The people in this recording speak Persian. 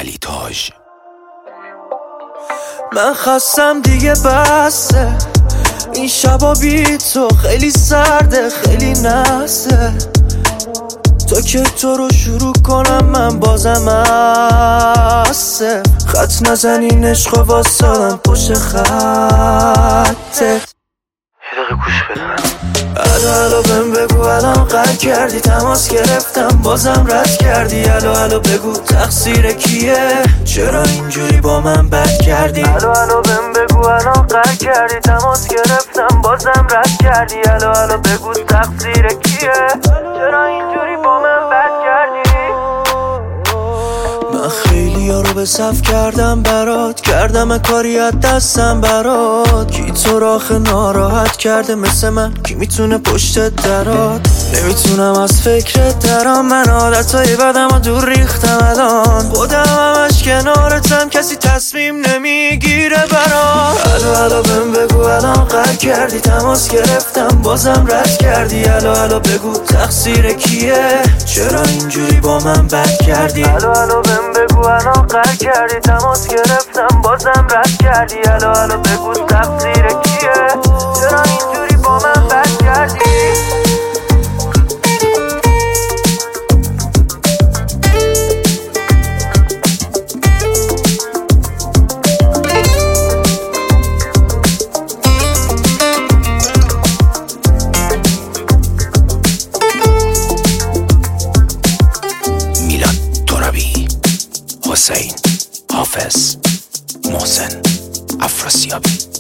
علی تاج. من خستم دیگه بسه، این شبا بی تو خیلی سرده خیلی نسته. تا که تو رو شروع کنم من بازم هسته. خط نزنین عشق و واسادم پشت خطت. یه دقیقه گوش بده. الو بهم بگو الان قرد کردی، تماس گرفتم بازم رد کردی. الو بگو تقصیر کیه، چرا اینجوری با من بد کردی. الو بهم بگو الان قرد کردی، تماس گرفتم بازم رد کردی. الو بگو تقصیر کیه، چرا اینجوری با من بد کردی. من خیلی ها رو به صف کردم برات، کردم کاری از دستم برات. کی تو را آخه ناراحت کرده مثل من، کی میتونه پشتت درات. نمیتونم از فکرت درام، من عادتهای بدم و دور ریختم الان. خودم همش کنارتم، کسی تصمیم نمیگیره برات. الو بهم بگو الان قرد کردی، تماس گرفتم بازم رد کردی. الو بگو تقصیر کیه، چرا اینجوری با من بد کردی. الو بهم بگو الان قرد کردی، تماس گرفتم بازم رد کردی. الو بگو تقصیر کیه، چرا اینجوری با من بد کردی. میلاد ترابی، حسین حافظ، محسن افراسیابی.